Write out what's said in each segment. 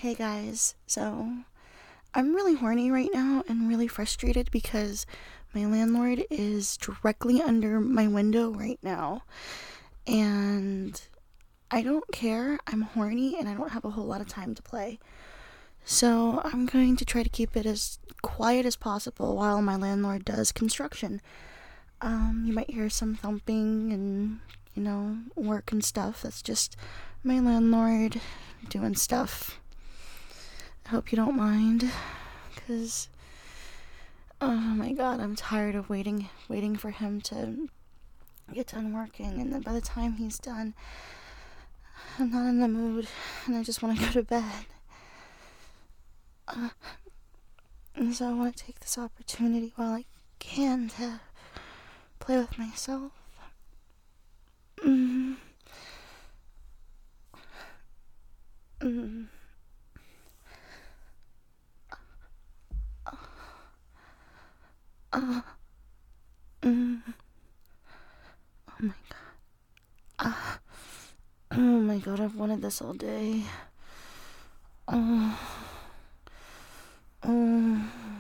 Hey guys, so I'm really horny right now and really frustrated because my landlord is directly under my window right now. And I don't care, I'm horny and I don't have a whole lot of time to play. So I'm going to try to keep it as quiet as possible while my landlord does construction. You might hear some thumping and, work and stuff. That's just my landlord doing stuff. I hope you don't mind, because, oh my god, I'm tired of waiting for him to get done working, and then by the time he's done, I'm not in the mood, and I just want to go to bed. And so I want to take this opportunity while I can to play with myself. Mm. Mm. Mm. Oh my god. Oh my god, I've wanted this all day. Oh. Oh.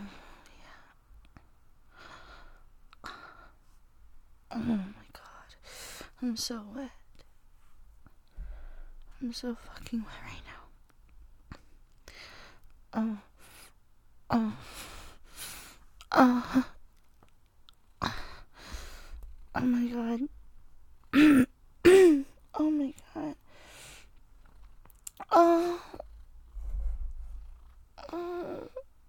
Oh my god. I'm so wet. I'm so fucking wet right now. Oh. Oh. Oh my god. Oh my god. Oh. Oh.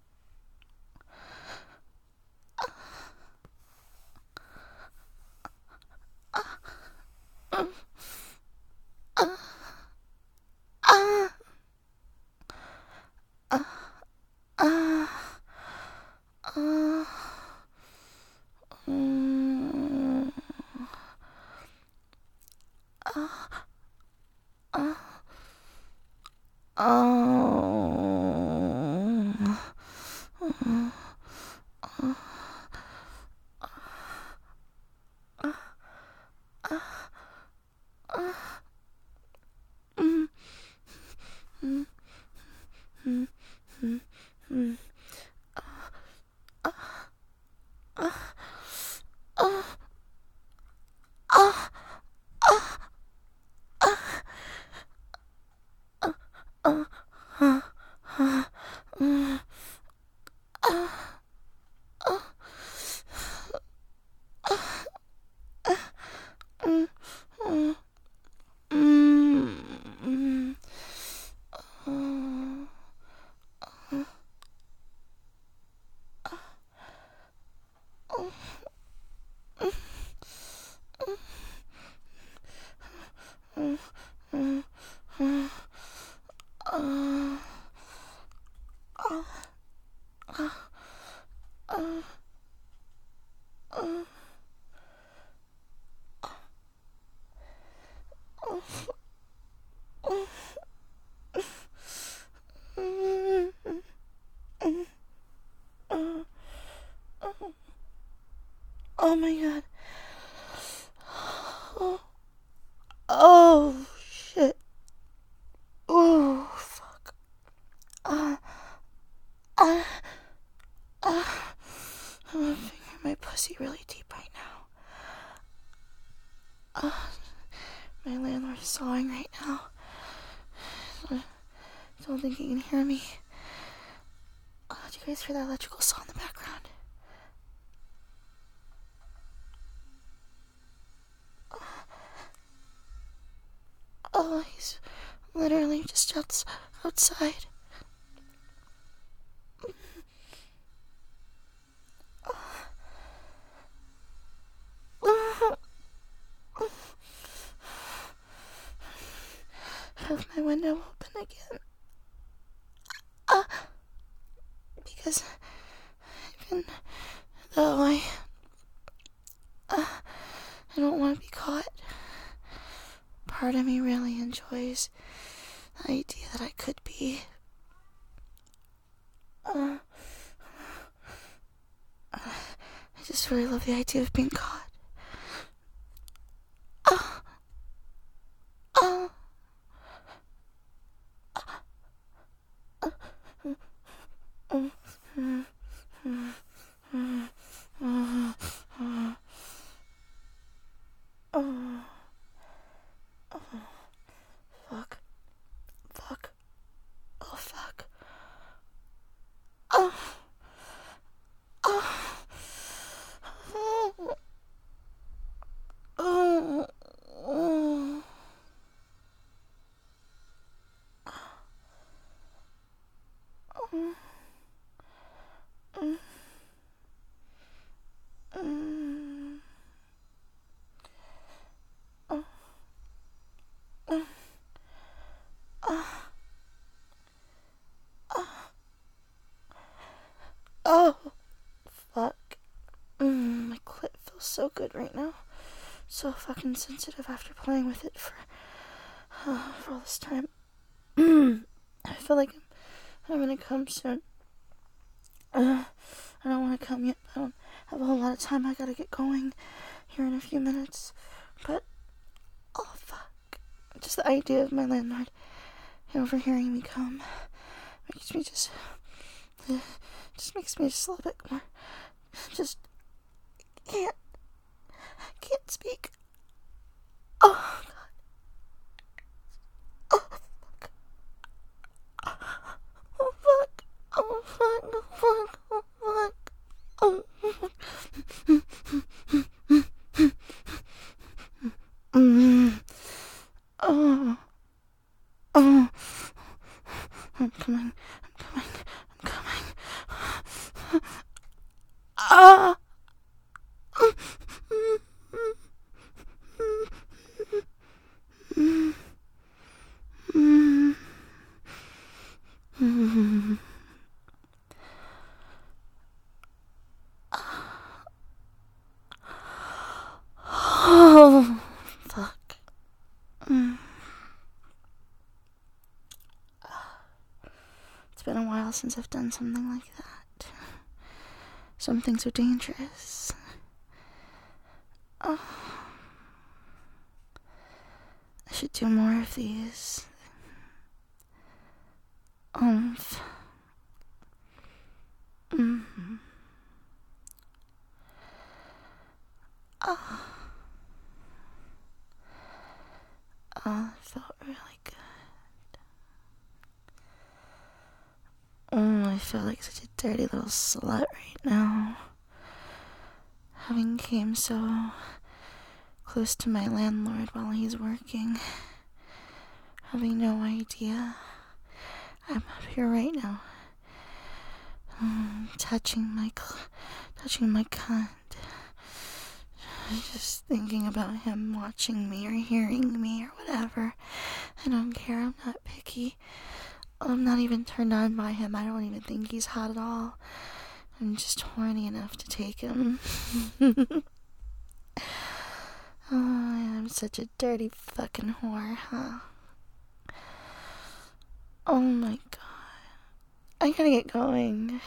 Oh my god. Oh, oh shit. Oh, fuck. I'm fingering my pussy really deep right now. My landlord is sawing right now. Don't think he can hear me. Do you guys hear that electrical saw in the background? Oh, he's literally just outside. Have my window open again. Because even though I don't want to be caught, part of me really enjoys the idea that I could be. I just really love the idea of being caught. Oh, fuck. My clit feels so good right now. So fucking sensitive after playing with it for all this time. I feel like I'm gonna come soon. I don't want to come yet. I don't have a whole lot of time. I gotta get going here in a few minutes. But, oh fuck. Just the idea of my landlord overhearing me come makes me just makes me just a little bit more, just can't speak. Oh god. Oh fuck. Oh fuck. Oh fuck. Oh fuck. Oh fuck. Oh fuck. Oh. Oh. I'm coming. Ah. Oh, fuck. It's been a while since I've done something like that. Something so dangerous. Oh. I should do more of these. Oh. Oh, it felt really good. Oh, I feel like such a dirty little slut right now. Having came so close to my landlord while he's working. Having no idea. I'm up here right now. Touching my cunt. Just thinking about him watching me or hearing me or whatever. I don't care. I'm not picky. I'm not even turned on by him. I don't even think he's hot at all. I'm just horny enough to take him. Oh, I'm such a dirty fucking whore, huh? Oh my god. I gotta get going.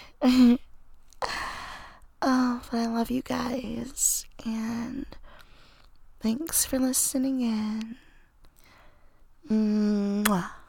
Oh, but I love you guys. And thanks for listening in. Mwah.